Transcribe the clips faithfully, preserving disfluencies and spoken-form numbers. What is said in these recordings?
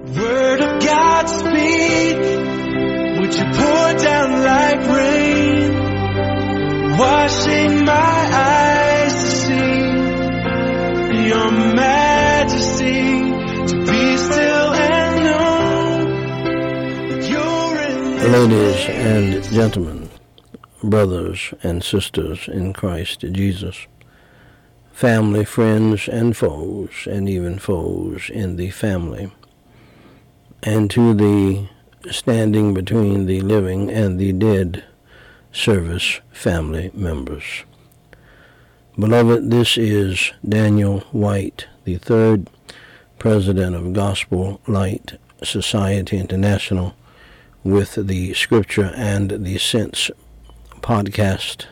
Word of God speak, would you pour down like rain, washing my eyes to see your majesty, to be still and know that you're in this Ladies and gentlemen, brothers and sisters in Christ Jesus, family, friends, and foes, and even foes in the family, and to the standing between the living and the dead service family members. Beloved, this is Daniel White, the third president of Gospel Light Society International, with the Scripture and the Sense podcast.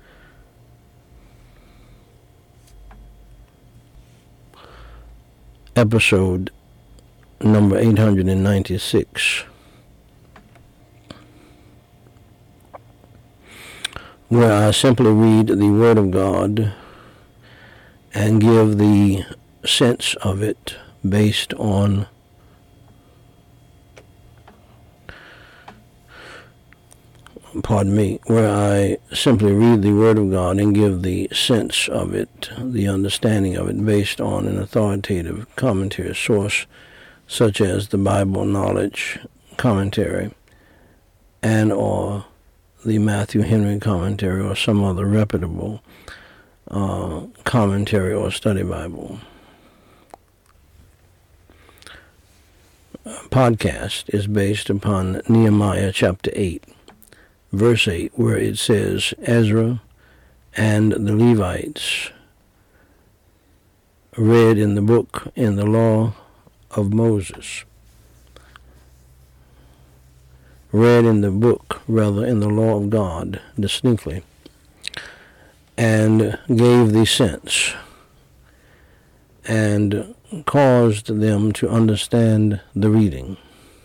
Episode number eight hundred ninety-six, where I simply read the Word of God and give the sense of it based on pardon me, where I simply read the Word of God and give the sense of it, the understanding of it, based on an authoritative commentary source, such as the Bible Knowledge Commentary and or the Matthew Henry Commentary or some other reputable uh, commentary or study Bible. Podcast is based upon Nehemiah chapter eight, verse eight, where it says, Ezra and the Levites read in the book in the law of Moses, read in the book, rather in the law of God, distinctly, and gave the sense, and caused them to understand the reading.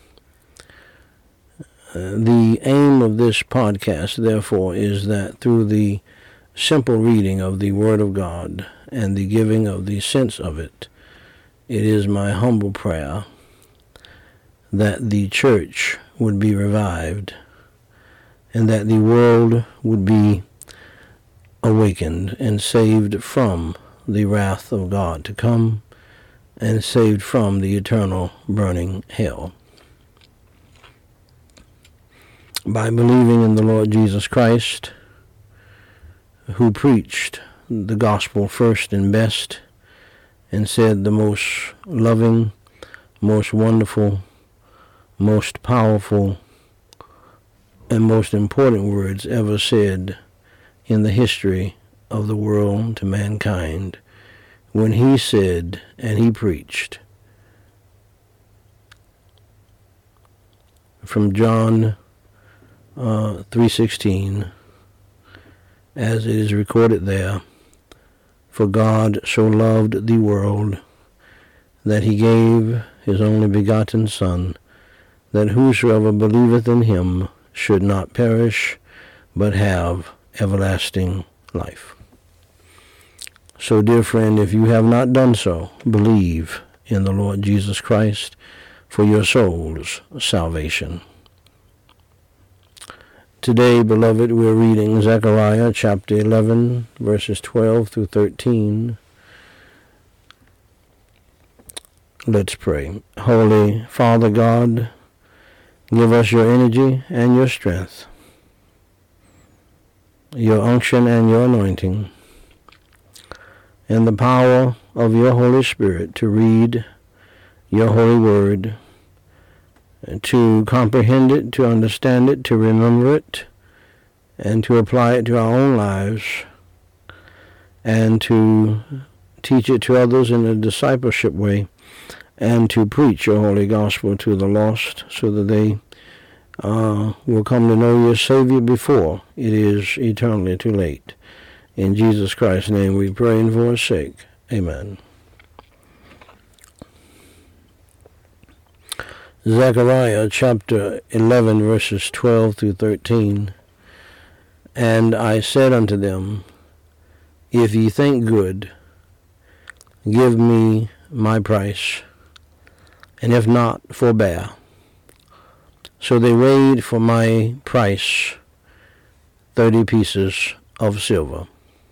Uh, the aim of this podcast, therefore, is that through the simple reading of the Word of God and the giving of the sense of it, it is my humble prayer that the church would be revived and that the world would be awakened and saved from the wrath of God to come and saved from the eternal burning hell. By believing in the Lord Jesus Christ, who preached the gospel first and best, and said the most loving, most wonderful, most powerful, and most important words ever said in the history of the world to mankind, when he said and he preached, from John uh, three sixteen, as it is recorded there, for God so loved the world that he gave his only begotten Son, that whosoever believeth in him should not perish, but have everlasting life. So, dear friend, if you have not done so, believe in the Lord Jesus Christ for your soul's salvation. Today, beloved, we're reading Zechariah chapter eleven, verses twelve through thirteen. Let's pray. Holy Father God, give us your energy and your strength, your unction and your anointing, and the power of your Holy Spirit to read your holy word, to comprehend it, to understand it, to remember it, and to apply it to our own lives, and to teach it to others in a discipleship way, and to preach your holy gospel to the lost so that they uh, will come to know your Savior before it is eternally too late. In Jesus Christ's name we pray and for his sake. Amen. Zechariah chapter eleven, verses twelve through thirteen. And I said unto them, If ye think good, give me my price, and if not, forbear. So they weighed for my price thirty pieces of silver.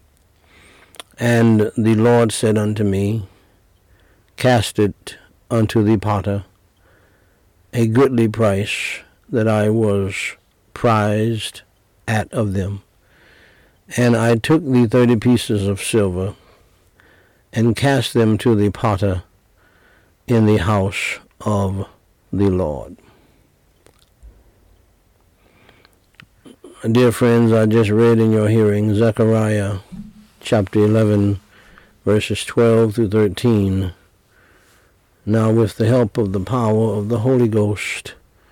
And the Lord said unto me, Cast it unto the potter, a goodly price that I was prized at of them. And I took the thirty pieces of silver, and cast them to the potter in the house of the Lord. Dear friends, I just read in your hearing Zechariah chapter eleven, verses twelve through thirteen. Now, with the help of the power of the Holy Ghost,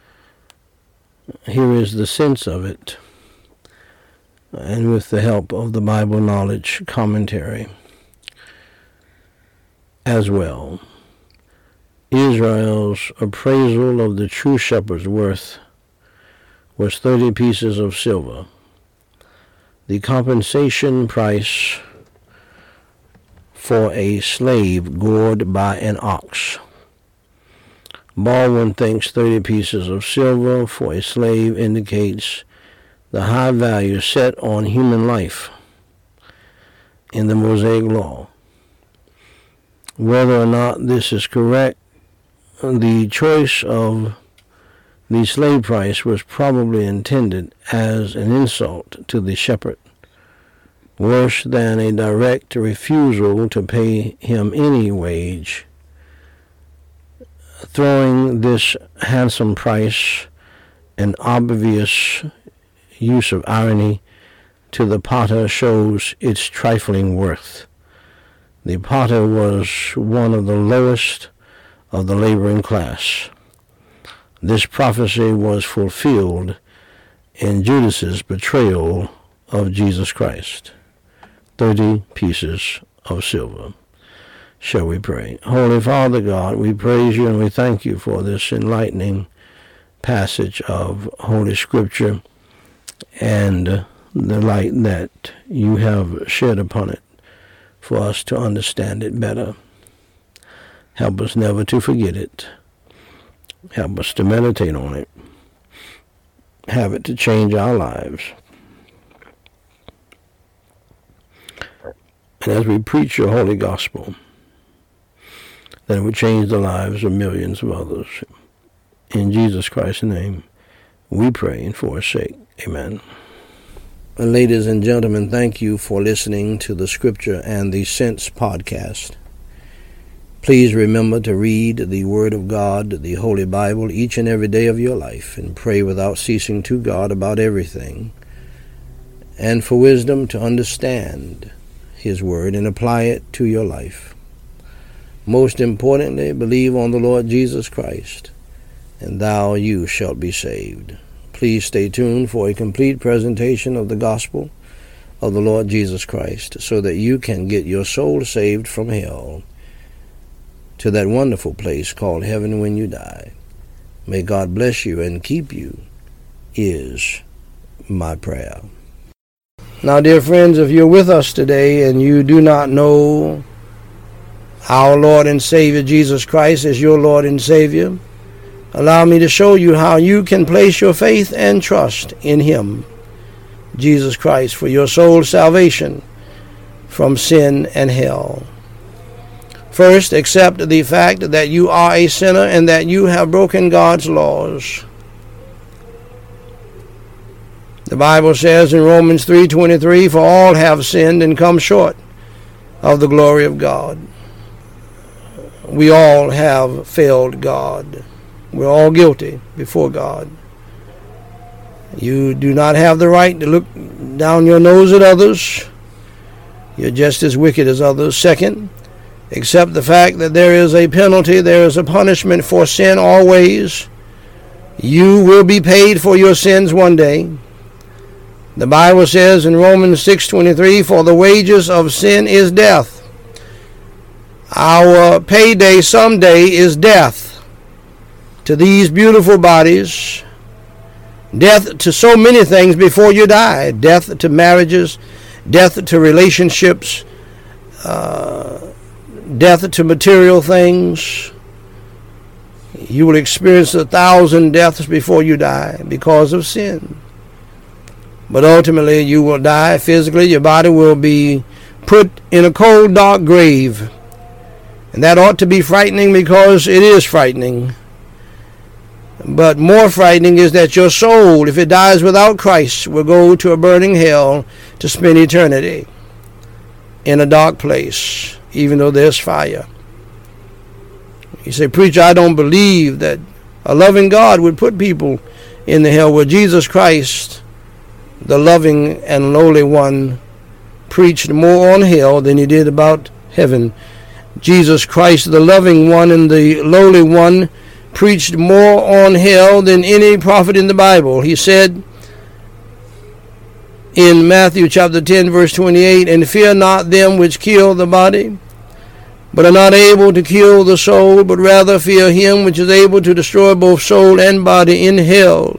here is the sense of it, and with the help of the Bible knowledge commentary as well. Israel's appraisal of the true shepherd's worth was thirty pieces of silver. The compensation price for a slave gored by an ox. Baldwin thinks thirty pieces of silver for a slave indicates the high value set on human life in the Mosaic Law. Whether or not this is correct, the choice of the slave price was probably intended as an insult to the shepherd, worse than a direct refusal to pay him any wage. Throwing this handsome price, an obvious use of irony, to the potter shows its trifling worth. The potter was one of the lowest of the laboring class. This prophecy was fulfilled in Judas's betrayal of Jesus Christ. Thirty pieces of silver. Shall we pray? Holy Father God, we praise you and we thank you for this enlightening passage of Holy Scripture and the light that you have shed upon it for us to understand it better. Help us never to forget it. Help us to meditate on it. Have it to change our lives. And as we preach your holy gospel, that it would change the lives of millions of others. In Jesus Christ's name, we pray and for his sake. Amen. And ladies and gentlemen, thank you for listening to the Scripture and the Sense podcast. Please remember to read the Word of God, the Holy Bible, each and every day of your life, and pray without ceasing to God about everything, and for wisdom to understand his Word and apply it to your life. Most importantly, believe on the Lord Jesus Christ, and thou you shalt be saved. Please stay tuned for a complete presentation of the gospel of the Lord Jesus Christ, so that you can get your soul saved from hell to that wonderful place called heaven when you die. May God bless you and keep you, is my prayer. Now, dear friends, if you're with us today and you do not know our Lord and Savior Jesus Christ as your Lord and Savior, allow me to show you how you can place your faith and trust in him, Jesus Christ, for your soul's salvation from sin and hell. First, accept the fact that you are a sinner and that you have broken God's laws. The Bible says in Romans three twenty-three, for all have sinned and come short of the glory of God. We all have failed God. We're all guilty before God. You do not have the right to look down your nose at others. You're just as wicked as others. Second, accept the fact that there is a penalty, there is a punishment for sin always. You will be paid for your sins one day. The Bible says in Romans six twenty-three, for the wages of sin is death. Our payday someday is death to these beautiful bodies, death to so many things before you die, death to marriages, death to relationships, uh, death to material things, You will experience a thousand deaths before you die because of sin. But ultimately you will die physically. Your body will be put in a cold, dark grave. And that ought to be frightening, because it is frightening. But more frightening is that your soul, if it dies without Christ, will go to a burning hell to spend eternity in a dark place, even though there's fire. You say, preacher, I don't believe that a loving God would put people in the hell. Well, Jesus Christ, the loving and lowly one, preached more on hell than he did about heaven. Jesus Christ, the loving one and the lowly one, preached more on hell than any prophet in the Bible. He said in Matthew chapter ten, verse twenty-eight, and fear not them which kill the body, but are not able to kill the soul, but rather fear him which is able to destroy both soul and body in hell.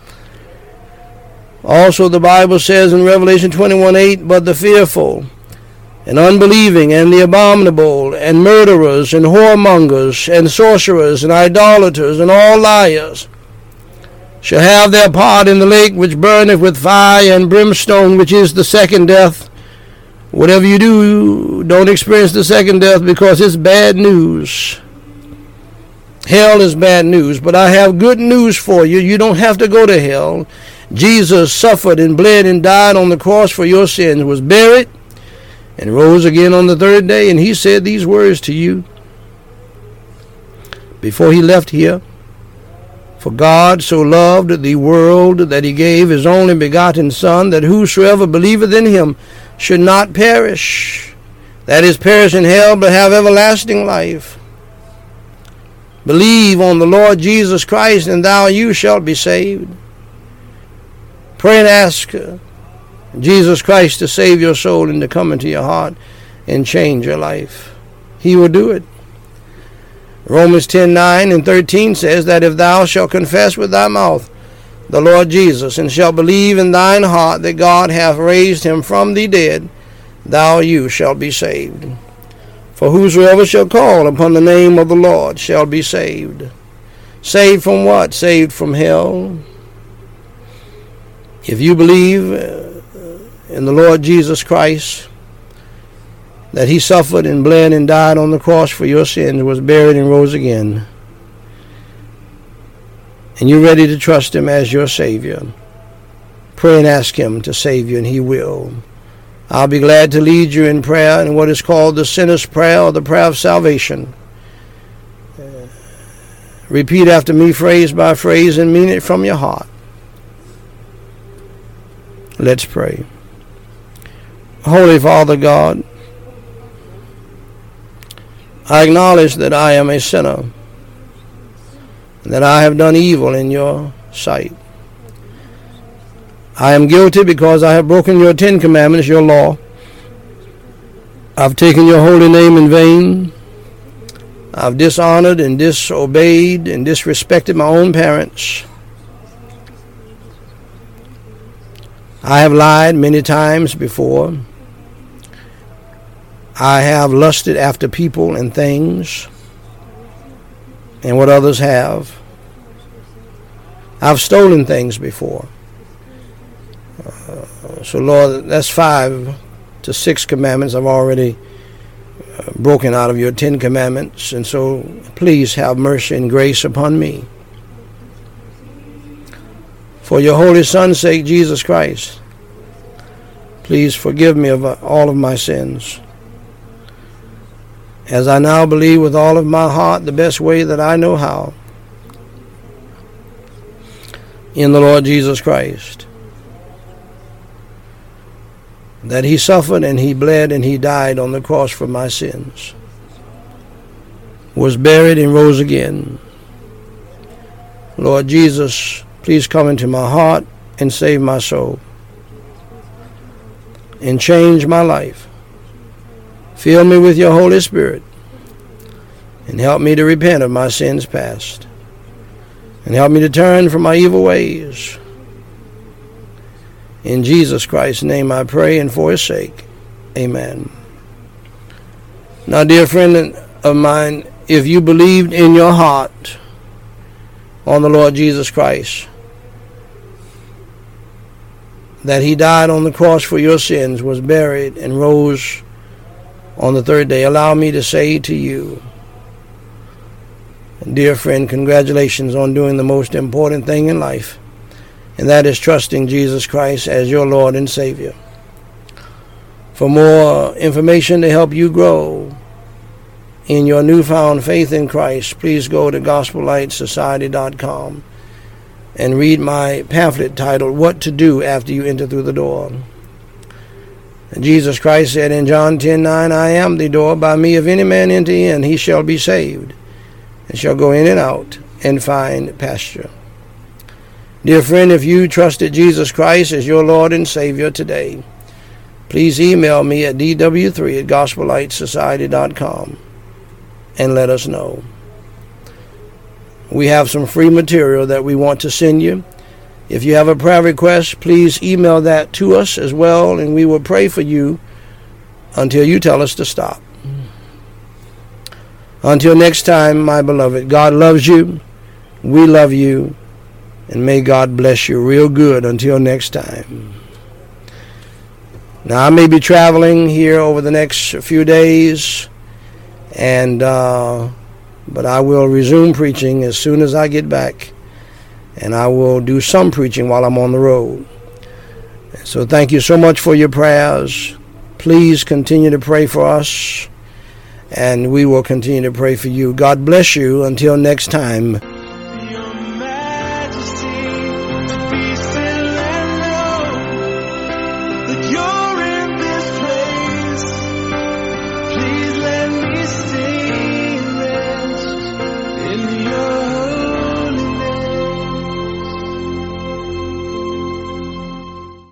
Also the Bible says in Revelation twenty-one eight, but the fearful and unbelieving and the abominable and murderers and whoremongers and sorcerers and idolaters and all liars shall have their part in the lake which burneth with fire and brimstone, which is the second death. Whatever you do, don't experience the second death, because it's bad news. Hell is bad news, but I have good news for you. You don't have to go to hell. Jesus suffered and bled and died on the cross for your sins, was buried, and rose again on the third day. And he said these words to you before he left here. For God so loved the world that he gave his only begotten Son, that whosoever believeth in him should not perish, that is, perish in hell, but have everlasting life. Believe on the Lord Jesus Christ, and thou you shalt be saved. Pray and ask Jesus Christ to save your soul and to come into your heart and change your life. He will do it. Romans ten nine and thirteen says that if thou shalt confess with thy mouth the Lord Jesus, and shalt believe in thine heart that God hath raised him from the dead, thou you shalt be saved. For whosoever shall call upon the name of the Lord shall be saved. Saved from what? Saved from hell. If you believe in the Lord Jesus Christ, that he suffered and bled and died on the cross for your sins, was buried and rose again, and you're ready to trust him as your Savior, pray and ask him to save you, and he will. I'll be glad to lead you in prayer in what is called the sinner's prayer, or the prayer of salvation. Uh, repeat after me, phrase by phrase, and mean it from your heart. Let's pray. Holy Father God, I acknowledge that I am a sinner, that I have done evil in your sight. I am guilty because I have broken your Ten Commandments, your law. I've taken your holy name in vain. I've dishonored and disobeyed and disrespected my own parents. I have lied many times before. I have lusted after people and things and what others have. I've stolen things before. Uh, so, Lord, that's five to six commandments I've already uh, broken out of your Ten Commandments. And so, please have mercy and grace upon me. For your holy Son's sake, Jesus Christ, please forgive me of all of my sins. As I now believe with all of my heart, the best way that I know how, in the Lord Jesus Christ, that he suffered and he bled and he died on the cross for my sins, was buried and rose again. Lord Jesus, please come into my heart and save my soul and change my life. Fill me with your Holy Spirit and help me to repent of my sins past, and help me to turn from my evil ways. In Jesus Christ's name I pray, and for his sake, amen. Now, dear friend of mine, if you believed in your heart on the Lord Jesus Christ, that he died on the cross for your sins, was buried, and rose on the third day, allow me to say to you, dear friend, congratulations on doing the most important thing in life, and that is trusting Jesus Christ as your Lord and Savior. For more information to help you grow in your newfound faith in Christ, please go to gospel light society dot com and read my pamphlet titled, What to Do After You Enter Through the Door. Jesus Christ said in John ten nine, I am the door. By me if any man enter in, he shall be saved, and shall go in and out and find pasture. Dear friend, if you trusted Jesus Christ as your Lord and Savior today, please email me at d w three at gospel light society dot com and let us know. We have some free material that we want to send you. If you have a prayer request, please email that to us as well, and we will pray for you until you tell us to stop. Until next time, my beloved, God loves you, we love you, and may God bless you real good until next time. Now, I may be traveling here over the next few days, and uh, but I will resume preaching as soon as I get back, and I will do some preaching while I'm on the road. So thank you so much for your prayers. Please continue to pray for us, and we will continue to pray for you. God bless you until next time.